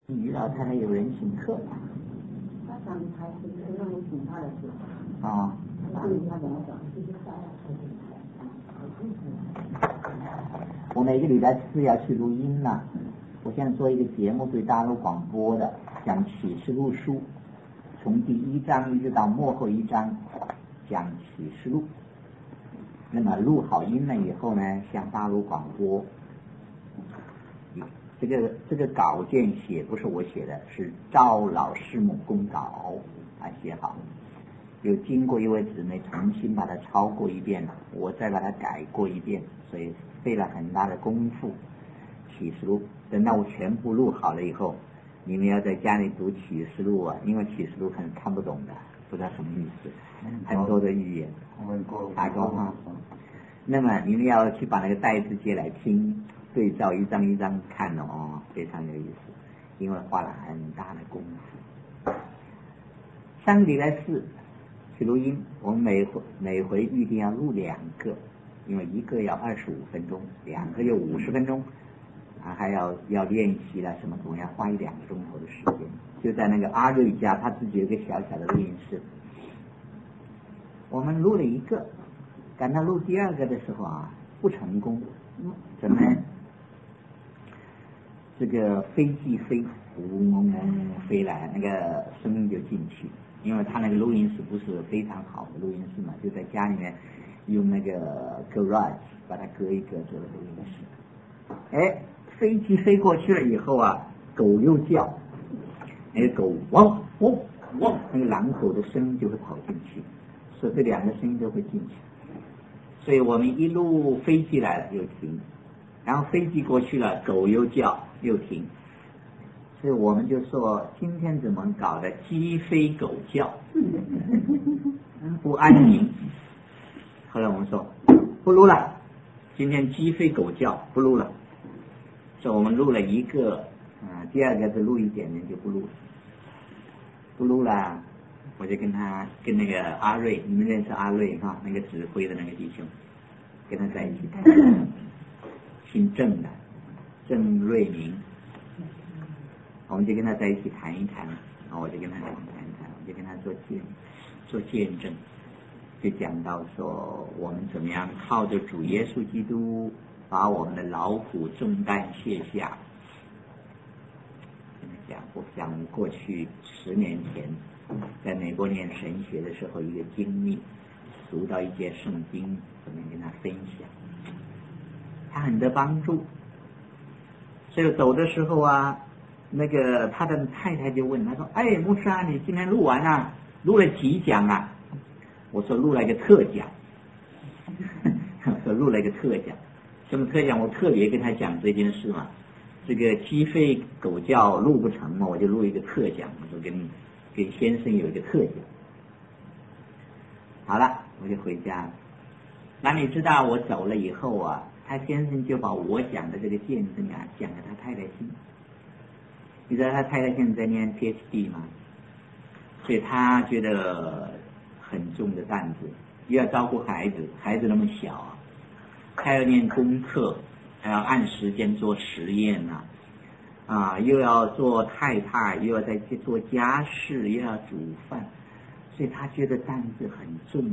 于老太太有人请客。 他想他是让我请他的时候。 啊。 对他怎么讲？ 我每个礼拜四要去录音了。我现在做一个节目对大陆广播的，讲启示录书，从第1章一直到末后1章讲启示录。那么录好音了以后呢，向大陆广播。这个稿件写不是我写的，是赵老师母公稿写好，又经过一位姊妹重新把它抄过一遍，我再把它改过一遍，所以费了很大的功夫。启示录等到我全部录好了以后，你们要在家里读启示录啊，因为启示录可能看不懂的，不知道什么意思，很多的语言打勾哈。那么你们要去把那个带字节来听，对照一张一张看哦，非常有意思，因为花了很大的功夫。上个礼拜四去录音，我们每回预定要录2个，因为一个要25分钟，2个要50分钟还要练习了什么，总要花1-2个钟头的时间。就在那个阿瑞家，他自己有一个小小的录音室，我们录了1个，赶到录第2个的时候不成功。怎么呢？这个飞机飞飞来，那个声音就进去，因为他那个录音室不是非常好的录音室嘛，就在家里面用那个 garage 把它隔一隔做的录音室。飞机飞过去了以后狗又叫，那个狗汪汪汪，那个狼狗的声音就会跑进去，所以这2个声音都会进去。所以我们一路飞机来了又停，然后飞机过去了，狗又叫又停，所以我们就说今天怎么搞的鸡飞狗叫不安宁。后来我们说不录了，今天鸡飞狗叫不录了，所以我们录了1个第2个是录一点点就不录了。我就跟那个阿瑞，你们认识阿瑞那个指挥的那个弟兄，跟他在一起谈，姓郑的郑瑞明，我们就跟他在一起谈一谈，我就跟他谈一谈，我就跟他做见证，就讲到说我们怎么样靠着主耶稣基督把我们的劳苦重担卸下。我讲过去10年前在美国念神学的时候一个经历，读到一节圣经，我们跟他分享，他很得帮助。所以走的时候那个他的太太就问他说：“牧师你今天录完了，录了几讲啊？”我说录了一个特讲。说录了一个特讲，什么特讲？我特别跟他讲这件事嘛。这个鸡飞狗叫录不成嘛，我就录一个特讲，我说跟先生有一个特讲。好了，我就回家了。那你知道我走了以后他先生就把我讲的这个见证讲给他太太听。你知道他太太现在在念 PhD 吗？所以他觉得很重的担子，又要照顾孩子那么小还要念功课，还要按时间做实验又要做太太，又要再去做家事，又要煮饭，所以他觉得担子很重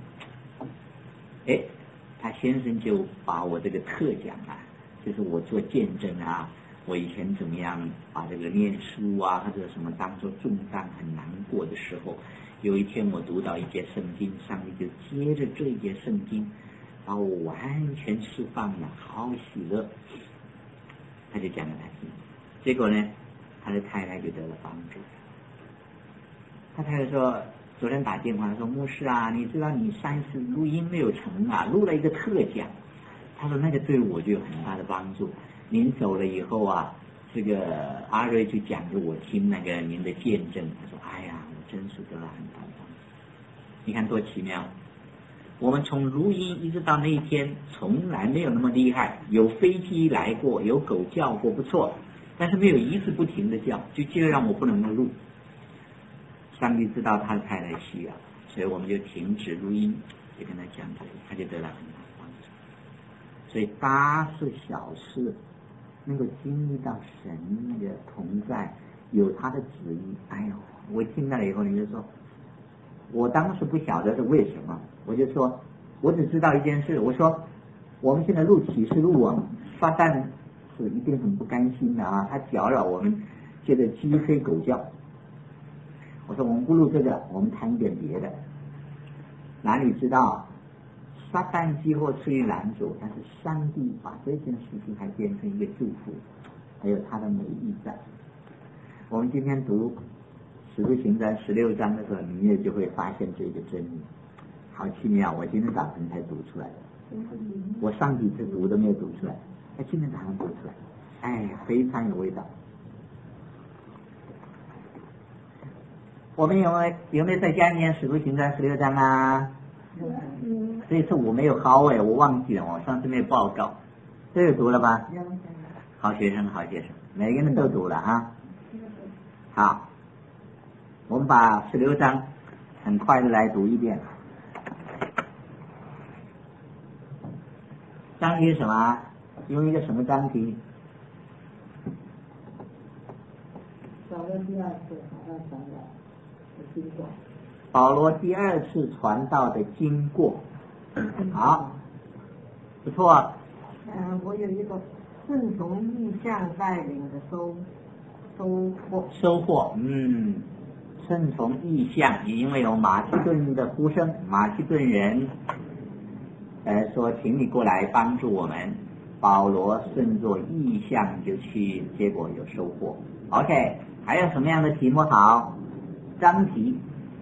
他先生就把我这个特讲就是我做见证我以前怎么样把这个念书或者什么当做重担很难过的时候，有一天我读到一节圣经，上帝就接着这一节圣经把我完全释放了，好喜乐。他就讲给他听，结果呢他的太太就得了帮助。他太太说昨天打电话说：“牧师你知道你上一次录音没有成录了一个特讲。”他说那个对我就有很大的帮助。您走了以后这个阿瑞就讲给我听那个您的见证。他说：“我真是得了很大的帮助。”你看多奇妙！我们从录音一直到那一天，从来没有那么厉害。有飞机来过，有狗叫过，不错，但是没有一次不停的叫，就让我不能够录。上帝知道他的太太需要，所以我们就停止录音，就跟他讲这个，他就得了很大的帮助。所以大事小事能够经历到神的同在，有他的旨意。哎呦，我听到了以后，你就说，我当时不晓得是为什么，我就说，我只知道一件事，我说我们现在录启示录啊，撒旦是一定很不甘心的啊，他搅扰我们，现在鸡飞狗叫。我说我们不录这个，我们谈一点别的。哪里知道撒旦几乎出于拦阻，但是上帝把这件事情还变成一个祝福，还有他的美意在。我们今天读使徒行传16章的时候，你也就会发现这个真理，好奇妙！我今天早晨才读出来的，我上几次读都没有读出来，今天早上读出来，哎，非常有味道。我们有没有在家念使徒行传16章啊？这一次我没有好我忘记了，我上次没有报告。这个读了吧？好学生，好学生，每个人都读了啊。好，我们把16章很快的来读一遍。章题是什么？用一个什么章题？保罗第二次传道的经过。好，不错。 我有一个顺从意向带领的收获。 顺从意向，因为有马其顿的呼声，马其顿人说请你过来帮助我们，保罗顺着意向就去，结果有收获。 OK， 还有什么样的题目好？章题。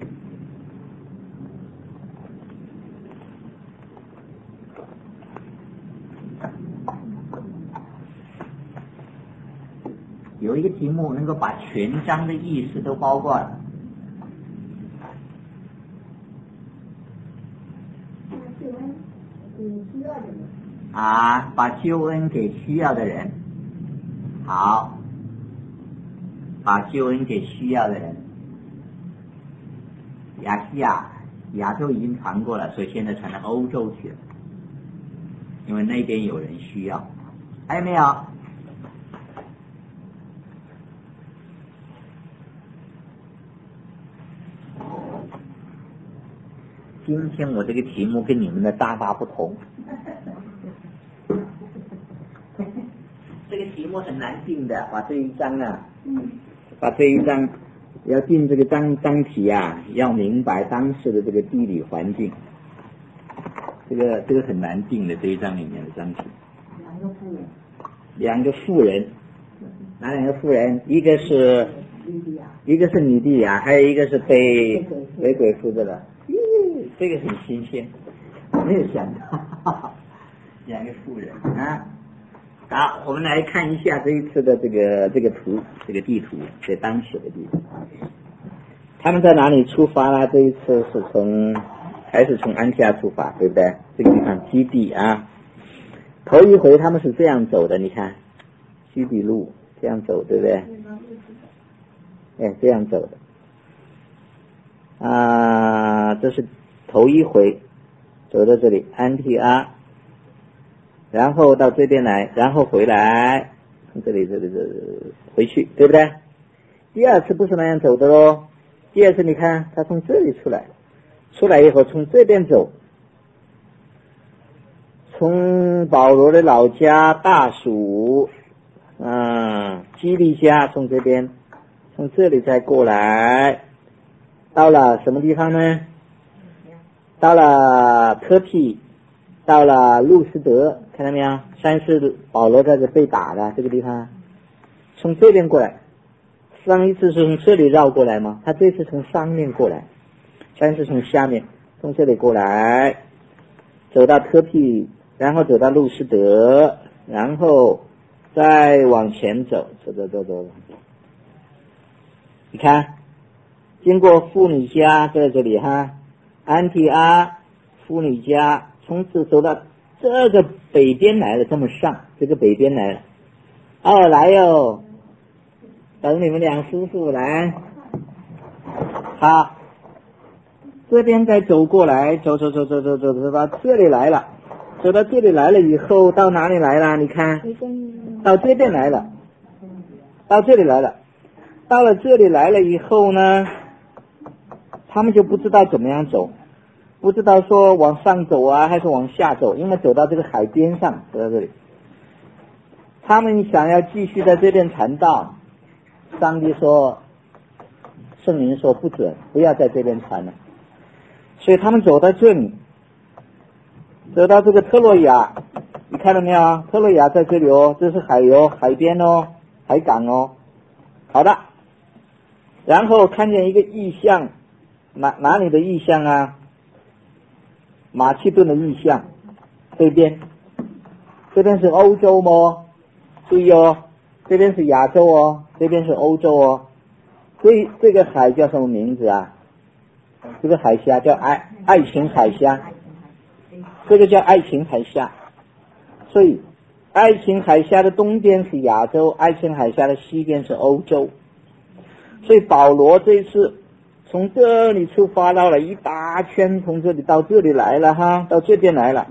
有一个题目能够把全章的意思都包括了。把救恩给需要的人。好，把救恩给需要的人。亚洲已经传过了，所以现在传到欧洲去了，因为那边有人需要。还有没有？今天我这个题目跟你们的大不同。这个题目很难定的，把这一章要定这个章题啊，要明白当时的这个地理环境。这个很难定的，这一章里面的章题。两个妇人，哪两个妇人？一个是米蒂亚，还有一个是被鬼附着的。这个很新鲜，没有想到两个妇人啊。好，我们来看一下这一次的这个图，这个地图，这当时的地图。他们在哪里出发呢？这一次还是从安提阿出发，对不对？这个地方基地啊。头一回他们是这样走的，你看基地路这样走，对不对？这样走的这是头一回走到这里安提阿，然后到这边来，然后回来，从这里回去，对不对？第二次不是那样走的咯，第二次你看他从这里出来以后从这边走，从保罗的老家大蜀基利家，从这边从这里再过来，到了什么地方呢？到了特庇，到了路斯德，看到没有？三是保罗在这被打的这个地方，从这边过来。上一次是从这里绕过来吗？他这次从上面过来，三是从下面，从这里过来，走到特庇，然后走到路斯德，然后再往前走。你看，经过妇女家，在这里哈，安提阿、妇女家，从此走到这个北边来了，这么上，这个北边来了。来哟，等你们两夫妇来。好，这边再走过来，走到这里来了。走到这里来了以后，到哪里来了？你看， 到这边来了，到这里来了，到了这里来了以后呢，他们就不知道怎么样走，不知道说往上走啊还是往下走，因为走到这个海边上，走到这里，他们想要继续在这边传道，上帝说，圣灵说不准，不要在这边传了，所以他们走到这里，走到这个特洛亚，你看到没有？特洛亚在这里哦，这是海哦，海边哦，海港哦。好的，然后看见一个异象，哪里的异象啊？马其顿的异象，这边是欧洲吗？注意哦，这边是亚洲哦，这边是欧洲哦。所以这个海叫什么名字啊？这个海峡叫爱琴海峡，这个叫爱琴海峡。所以爱琴海峡的东边是亚洲，爱琴海峡的西边是欧洲。所以保罗这次从这里出发到了一大圈，从这里到这里来了哈，到这边来了。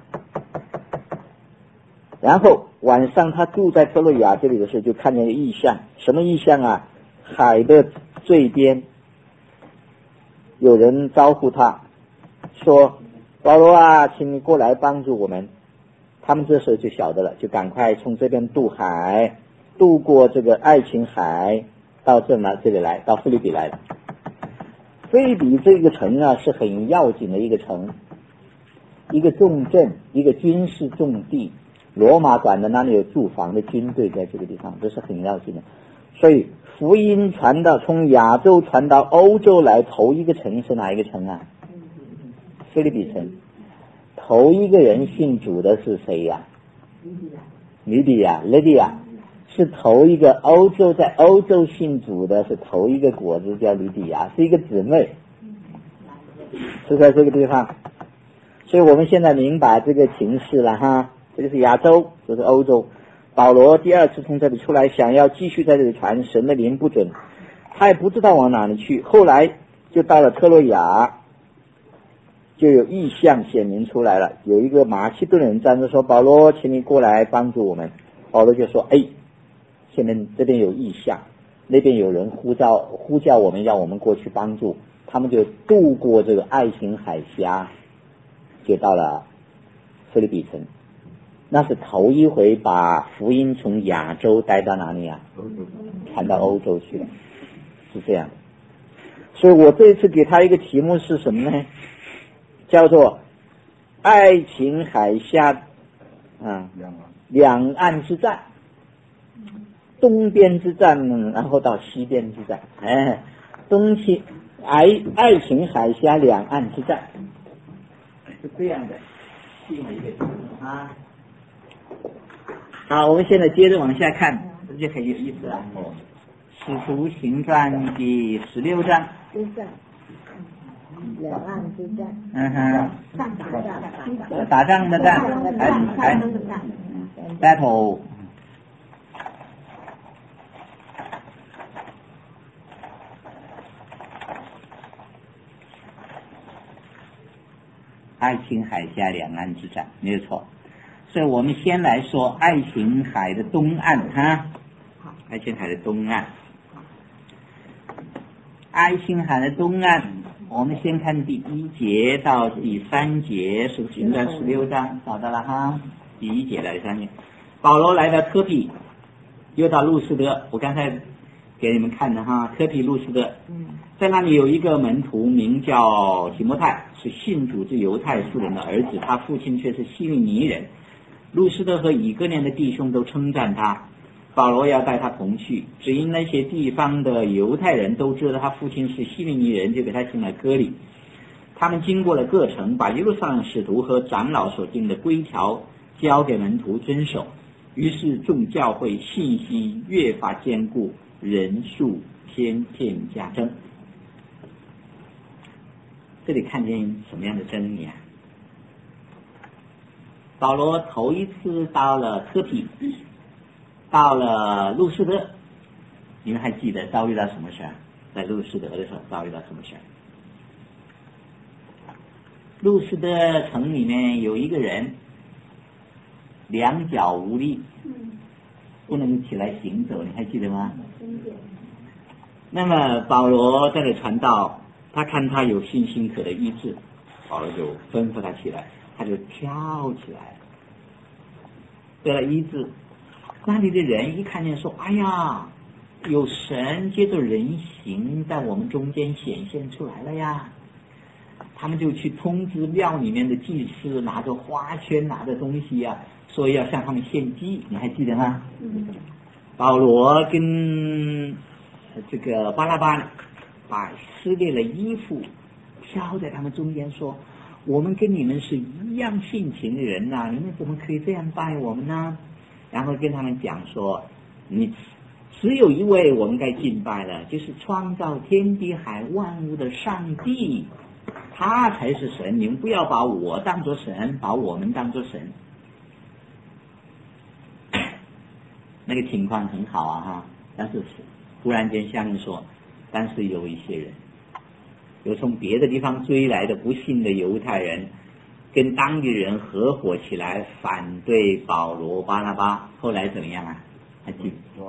然后晚上他住在特洛亚这里的时候，就看见一个异象。什么异象啊？海的这边有人招呼他说，保罗啊，请你过来帮助我们。他们这时候就晓得了，就赶快从这边渡海，渡过这个爱琴海，到这里来，到腓立比来了。腓立比这个城啊，是很要紧的一个城，一个重镇，一个军事重地。罗马管的那里有驻防的军队在这个地方，这是很要紧的。所以福音传到从亚洲传到欧洲来，头一个城是哪一个城啊？腓立比城。头一个人信主的是谁呀？吕底亚是头一个欧洲，在欧洲信主的是头一个国子叫吕底亚，是一个姊妹，是在这个地方。所以我们现在明白这个情势了哈，这个是亚洲，这是欧洲。保罗第二次从这里出来，想要继续在这里传，神的灵不准，他也不知道往哪里去。后来就到了特洛亚，就有异象显明出来了。有一个马其顿人站着说，保罗，请你过来帮助我们。保罗就说，现在这边有异象，那边有人呼叫我们，要我们过去帮助。他们就渡过这个爱琴海峡，就到了腓立比城。那是头一回把福音从亚洲带到哪里啊？传到欧洲去了，是这样的。所以我这一次给他一个题目是什么呢？叫做爱琴海峡两岸之战，东边之战，然后到西边之战，爱琴海峡两岸之战，是这样的，定了一个题目啊。好，我们现在接着往下看，这就很有意思了。使徒行传第16章。 两岸之战。 打仗的战，还 battle。爱琴海峡两岸之战，没有错。所以我们先来说爱琴海的东岸哈，爱琴海的东岸，爱琴海的东岸，我们先看第1节到第3节，是行传16章，找到了哈。第1节到第3节，保罗来到特庇，又到路斯德，我刚才给你们看的哈，特庇路斯德，在那里有一个门徒名叫提摩太，是信主之犹太妇人的儿子，他父亲却是希利尼人。路斯德和以哥念的弟兄都称赞他，保罗要带他同去，只因那些地方的犹太人都知道他父亲是希利尼人，就给他进了割礼。他们经过了各城，把耶路撒冷使徒和长老所定的规条交给门徒遵守，于是众教会信息越发坚固，人数天天加增。这里看见什么样的真理啊？保罗头一次到了特庇，到了路斯德，你们还记得遭遇到什么事？在路斯德的时候遭遇到什么事？路斯德城里面有一个人两脚无力， 不能起来行走，你还记得吗？那么保罗在这传道，他看他有信心可得医治，保罗就吩咐他起来，他就跳起来了，得了医治。那里的人一看见说，哎呀，有神借着人形在我们中间显现出来了呀，他们就去通知庙里面的祭司，拿着花圈拿着东西呀，说要向他们献祭，你还记得吗？保罗跟这个巴拉巴把撕裂了衣服飘在他们中间说，我们跟你们是一样性情的人呐，你们怎么可以这样拜我们呢？然后跟他们讲说，你只有一位我们该敬拜的，就是创造天地海万物的上帝，他才是神，你们不要把我当作神，把我们当作神。那个情况很好啊哈，但是忽然间下面说，但是有一些人，有从别的地方追来的不信的犹太人，跟当地人合伙起来反对保罗巴拿巴，后来怎么样啊？还记得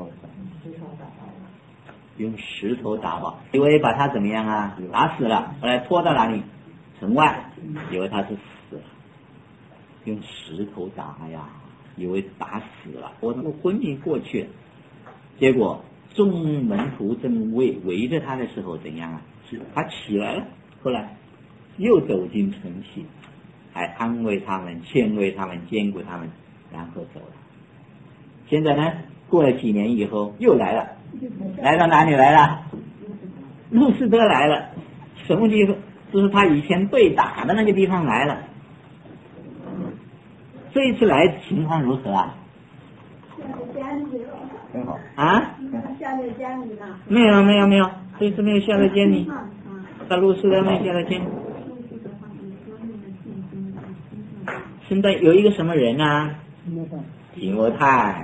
用石头打吧，以为把他怎么样啊？打死了，后来拖到哪里？城外，以为他是死了，用石头打呀，以为打死了，我昏迷过去了。结果众门徒正围着他的时候怎样啊？他起来了，后来又走进城去，还安慰他们，劝慰他们，兼顾他们，然后走了。现在呢，过了几年以后又来了，来到哪里来了？路斯德来了，什么地方？就是他以前被打的那个地方来了。这一次来情况如何啊？ 很好啊？ 下在监里呢？ 没有，这次没有下在监里，在路斯德没有下在监里。现在有一个什么人啊？提摩太。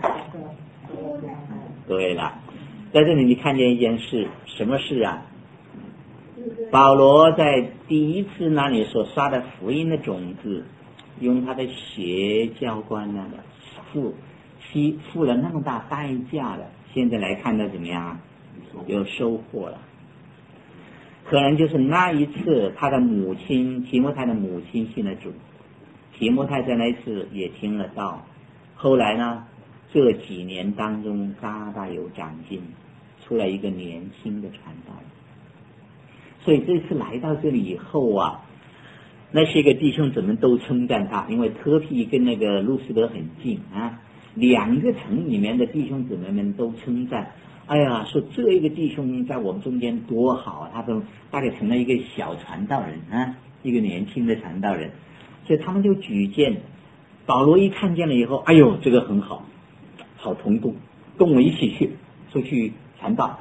对了，在这里你看见一件事，什么事啊？保罗在第一次那里所刷的福音的种子，用他的血浇灌了，付了那么大代价了，现在来看到怎么样啊？有收获了。可能就是那一次他的母亲提摩太的母亲信了主，提摩太在那一次也听了道，后来呢这几年当中大大有长进，出来一个年轻的传道人。所以这次来到这里以后啊，那些个弟兄姊妹都称赞他，因为特庇跟那个路斯德很近啊，两个城里面的弟兄姊妹们都称赞，哎呀，说这一个弟兄在我们中间多好，他都大概成了一个小传道人啊，一个年轻的传道人，所以他们就举荐保罗，一看见了以后，哎呦，这个很好，好同工，跟我一起出去传道。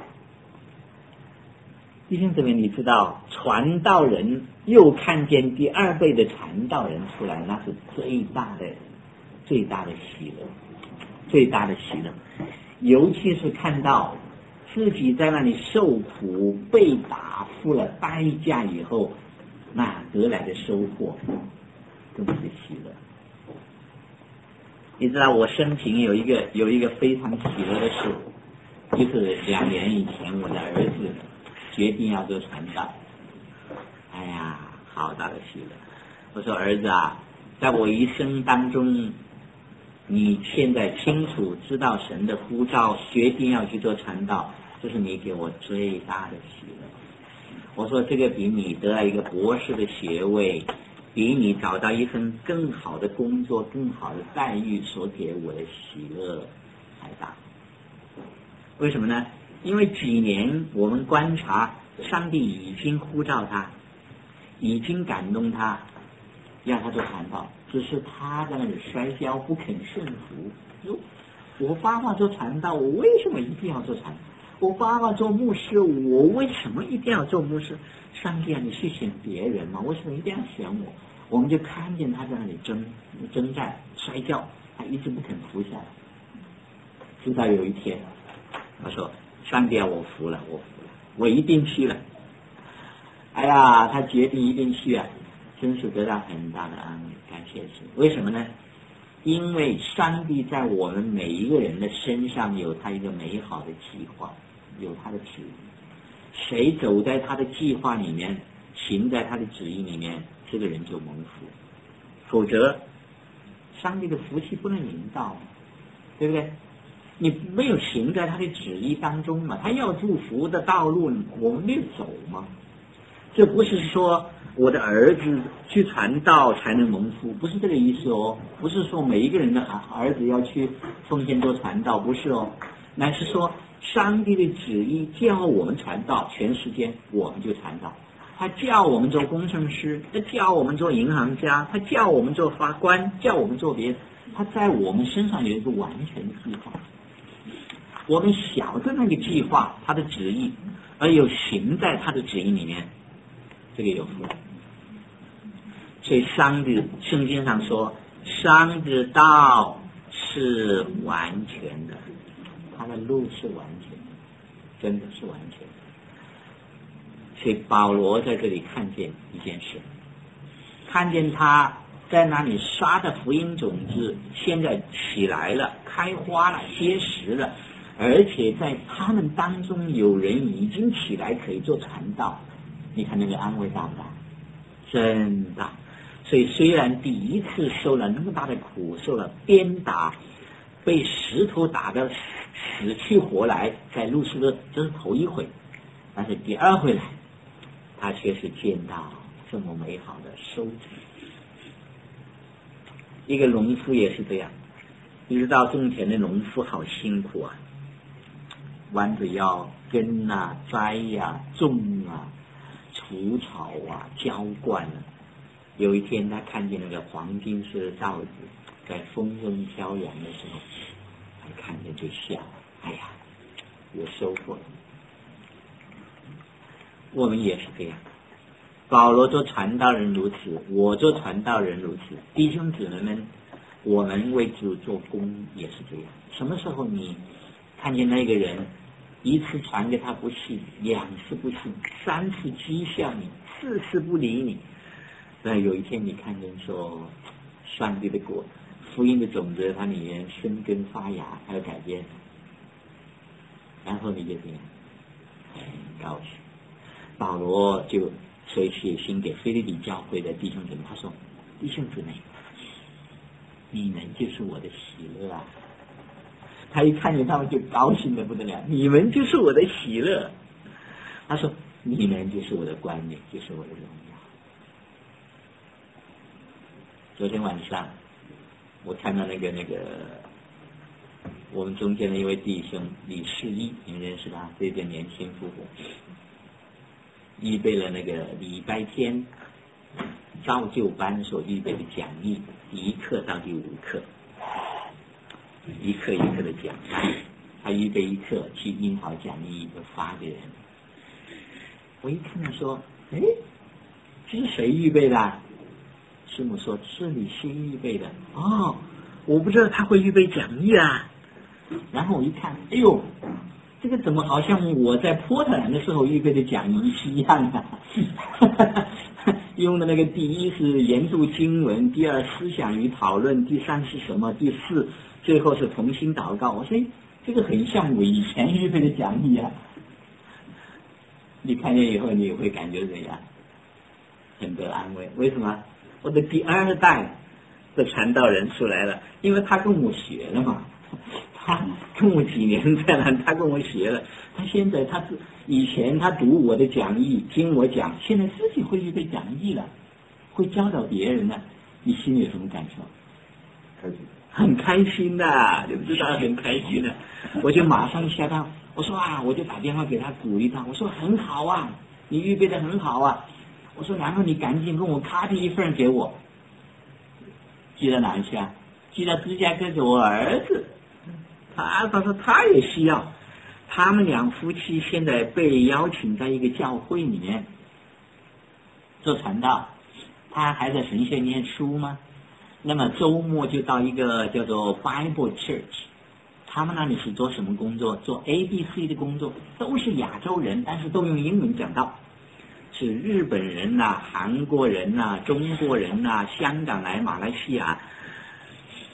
弟兄姊妹，你知道传道人又看见第二辈的传道人出来，那是最大的喜乐，最大的喜乐。尤其是看到自己在那里受苦、被打、付了代价以后，那得来的收获更是喜乐。你知道我生平有一个非常喜乐的事，就是2年以前我的儿子决定要做传道，哎呀，好大的喜乐！我说儿子啊，在我一生当中，你现在清楚知道神的呼召，决定要去做传道，这是你给我最大的喜乐。我说这个比你得到一个博士的学位，比你找到一份更好的工作、更好的待遇所给我的喜乐还大。为什么呢？因为几年我们观察，上帝已经呼召他，已经感动他，让他做传道，只是他在那里摔跤，不肯顺服。我爸爸做传道，我为什么一定要做传道？我爸爸做牧师，我为什么一定要做牧师？上帝啊，你是选别人吗？为什么一定要选我？我们就看见他在那里征战摔跤，他一直不肯服下来。直到有一天，他说：“上帝啊，我服了，我一定去了。”哎呀，他决定一定去啊，真是得到很大的安慰，感谢神。为什么呢？ 因为上帝在我们每一个人的身上有他一个美好的计划，有他的旨意。谁走在他的计划里面，行在他的旨意里面，这个人就蒙福。否则，上帝的福气不能临到，对不对？你没有行在他的旨意当中嘛，他要祝福的道路我们没有走嘛。这不是说我的儿子去传道才能蒙福，不是这个意思哦。不是说每一个人的儿子要去奉献做传道，不是哦。乃是说上帝的旨意叫我们传道，全世界我们就传道。他叫我们做工程师，他叫我们做银行家，他叫我们做法官，叫我们做别的。他在我们身上有一个完全的计划。我们晓得那个计划，他的旨意，而又行在他的旨意里面，这个有福。所以圣经上说，上帝的道是完全的，他的路是完全的，真的是完全的。所以保罗在这里看见一件事，看见他在那里撒的福音种子现在起来了，开花了，结实了，而且在他们当中有人已经起来可以做传道。你看那个安慰大不大？真大。所以虽然第一次受了那么大的苦，受了鞭打，被石头打得死去活来，在路斯的这是头一回，但是第二回来他却是见到这么美好的收成。一个农夫也是这样，你知道种田的农夫好辛苦啊，弯着腰耕啊、栽啊、种啊、除草啊、浇灌啊。有一天他看见那个黄金色的稻子在风中飘扬的时候，他看见就笑，哎呀，有收获了。我们也是这样，保罗做传道人如此，我做传道人如此，弟兄姊妹们，我们为主做工也是这样。什么时候你看见那个人一次传给他不信，两次不信，三次讥笑你，四次不理你，那有一天你看见说上帝的果，福音的种子它里面生根发芽，还有改变，然后你就这样很高兴。保罗就所以写信给腓立比教会的弟兄姊妹，他说：弟兄姊妹，你们就是我的喜乐啊！他一看见他们就高兴的不得了，你们就是我的喜乐。他说：你们就是我的冠冕，就是我的荣耀。昨天晚上我看到那个我们中间的一位弟兄李世一，你们认识他？这对年轻夫妇预备了那个礼拜天造就班所预备的讲义，第一课到第5课，一课一课的讲。他预备一课去印好讲义就发给人。我一看他说：哎，这是谁预备的？师母说是李新预备的。哦，我不知道他会预备讲义啊。然后我一看，哎呦，这个怎么好像我在波特兰的时候预备的讲义是一样的？用的那个第一是研读经文，第二思想与讨论，第三是什么？第四最后是同心祷告。我说这个很像我以前预备的讲义啊。你看见以后你会感觉怎样？很得安慰。为什么？我的第2代的传道人出来了，因为他跟我学了嘛，他跟我几年在那，他跟我学了，他现在以前他读我的讲义，听我讲，现在自己会预备讲义了，会教导别人了，你心里有什么感受？很开心的，你不知道很开心的。我就马上下到，我说我就打电话给他鼓励他，我说很好啊，你预备的很好啊。我说然后你赶紧跟我copy一份给我，寄到哪里去啊？寄到芝加哥给我儿子。他说他也需要，他们两夫妻现在被邀请在一个教会里面做传道，他还在神学念书吗？那么周末就到一个叫做 Bible Church， 他们那里是做什么工作？做 ABC 的工作，都是亚洲人，但是都用英文讲道，是日本人韩国人中国人香港来马来西亚，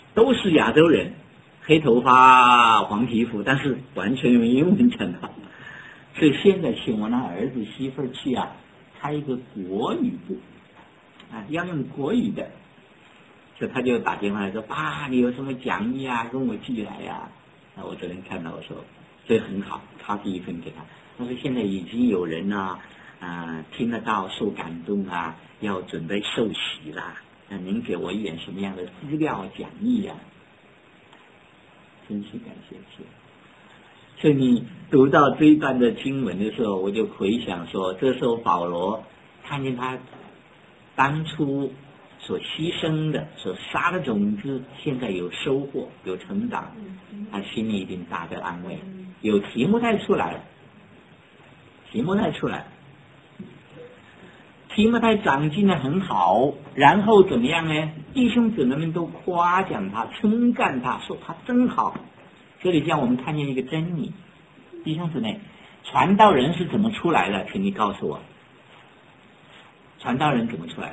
都是亚洲人，黑头发黄皮肤，但是完全用英文讲的。所以现在请我那儿子媳妇去啊，开一个国语部啊，要用国语的，所以他就打电话来说：“爸，你有什么讲义啊，跟我寄来呀。”那我昨天看到我说这很好，他第一份给他。他说现在已经有人呢听得到受感动啊，要准备受洗啦。那您给我一点什么样的资料讲义啊？真是感谢主。所以你读到这一段的经文的时候，我就回想说，这时候保罗看见他当初所牺牲的、所撒的种子，现在有收获、有成长，他心里一定大得安慰。有提摩太出来了，提摩太长进的很好，然后怎么样呢？弟兄姊妹们都夸奖他、称赞他，说他真好。这里让我们看见一个真理，弟兄姊妹，传道人是怎么出来的？请你告诉我，传道人怎么出来的？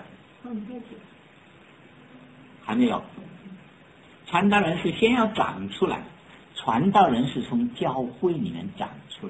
还没有。传道人是先要长出来，传道人是从教会里面长出来。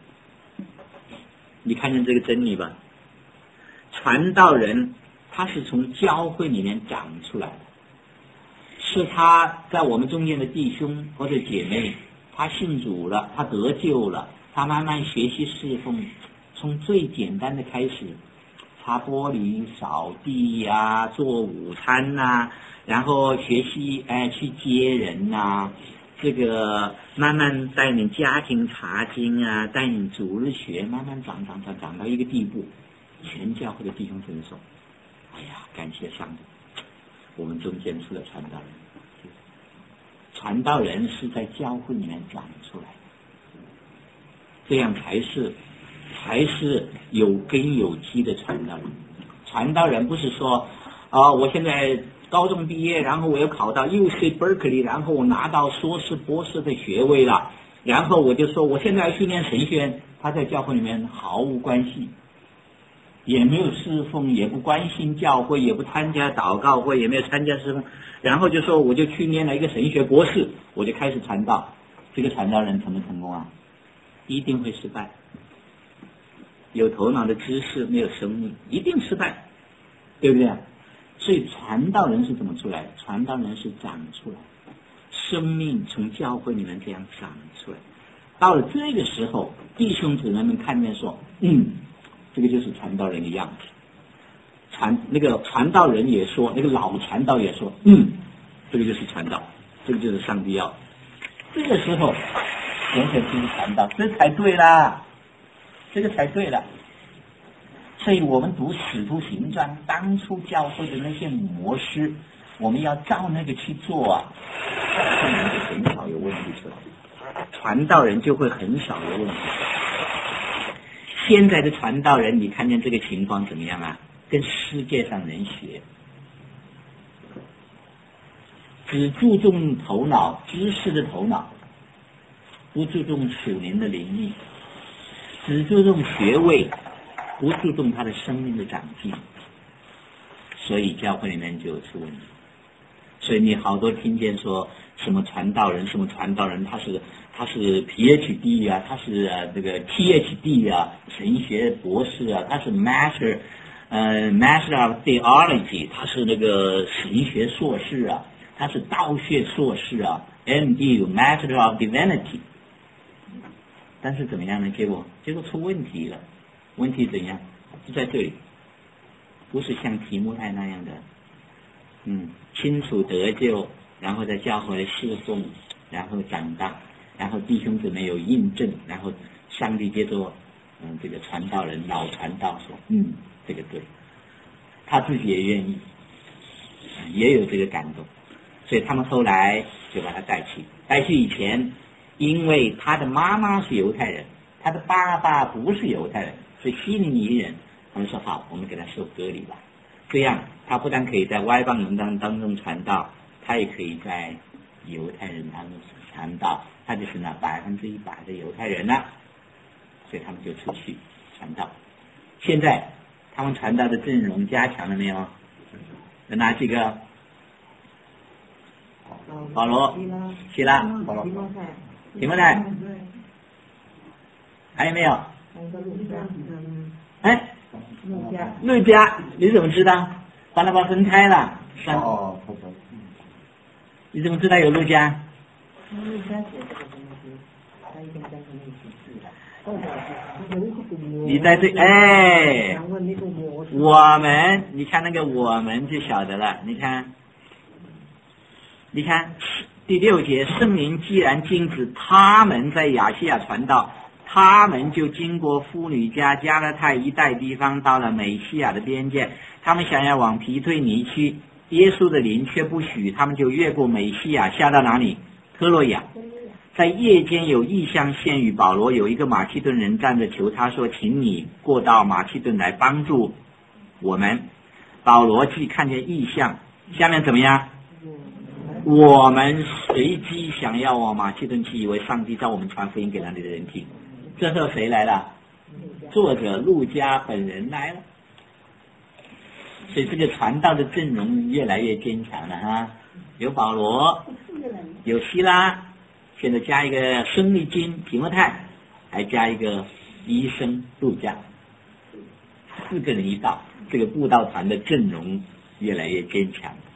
你看见这个真理吧？传道人他是从教会里面长出来的，是他在我们中间的弟兄或者姐妹，他信主了，他得救了，他慢慢学习侍奉，从最简单的开始，擦玻璃、扫地啊，做午餐啊，然后学习去接人啊，这个慢慢带领家庭查经啊，带领主日学，慢慢长到一个地步，全教会的弟兄姊妹说：“哎呀，感谢上帝，我们中间出了传道人。”传道人是在教会里面长出来的，这样才是有根有基的传道人。传道人不是说我现在高中毕业，然后我又考到 UC Berkeley， 然后我拿到硕士博士的学位了，然后我就说我现在要去念神学院，他在教会里面毫无关系，也没有侍奉，也不关心教会，也不参加祷告会，也没有参加侍奉，然后就说我就去念了一个神学博士，我就开始传道。这个传道人成不成功啊？一定会失败。有头脑的知识没有生命，一定失败，对不对？所以传道人是怎么出来？传道人是长出来，生命从教会里面这样长出来。到了这个时候，弟兄姊妹们看见说，这个就是传道人的样子。那个传道人也说，那个老传道也说，这个就是传道，这个就是上帝要。这个时候，人才进入传道，这才对啦，这个才对了。所以我们读《使徒行传》，当初教会的那些模式，我们要照那个去做啊，教会就很少有问题出来，传道人就会很少有问题。现在的传道人，你看见这个情况怎么样啊？跟世界上人学，只注重头脑、知识的头脑，不注重属灵的灵力，只注重学位，不注重他的生命的长进，所以教会里面就有出问题。所以你好多听见说什么传道人，他是 PhD 啊，他是这个 PhD 啊，神学博士啊，他是 Master of Theology， 他是那个神学硕士啊，他是道学硕士啊 ，MD Master of Divinity。但是怎么样呢？结果出问题了。问题怎样？就在这里，不是像提摩太那样的，清楚得救，然后在教会侍奉，然后长大，然后弟兄姊妹有印证，然后上帝接着这个传道人老传道说，这个对，他自己也愿意，也有这个感动，所以他们后来就把他带去以前，因为他的妈妈是犹太人，他的爸爸不是犹太人，是希利尼人，他们说好，我们给他受割礼吧，这样他不但可以在外邦人当中传道，他也可以在犹太人当中传道，他就是那100%的犹太人了，所以他们就出去传道。现在他们传道的阵容加强了没有？有哪几个？ 保罗、希拉、提摩太，还有没有？哎，路加，你怎么知道？巴拿巴分开了。你怎么知道有路加？你在这我们，你看那个我们就晓得了。你看第6节，圣灵既然禁止他们在亚细亚传道，他们就经过妇女家、加勒泰一带地方，到了美西亚的边界。他们想要往皮推尼去，耶稣的灵却不许，他们就越过美西亚，下到哪里？特洛亚。在夜间有异象现与保罗，有一个马其顿人站着求他说，请你过到马其顿来帮助我们。保罗既看见异象，下面怎么样？我们随即想要往马其顿去，以为上帝叫我们传福音给那里的人听。这时候谁来了？作者路加本人来了。所以这个传道的阵容越来越坚强了哈，有保罗，有希拉，现在加一个生力军提摩太，还加一个医生路加，4个人一道，这个布道团的阵容越来越坚强。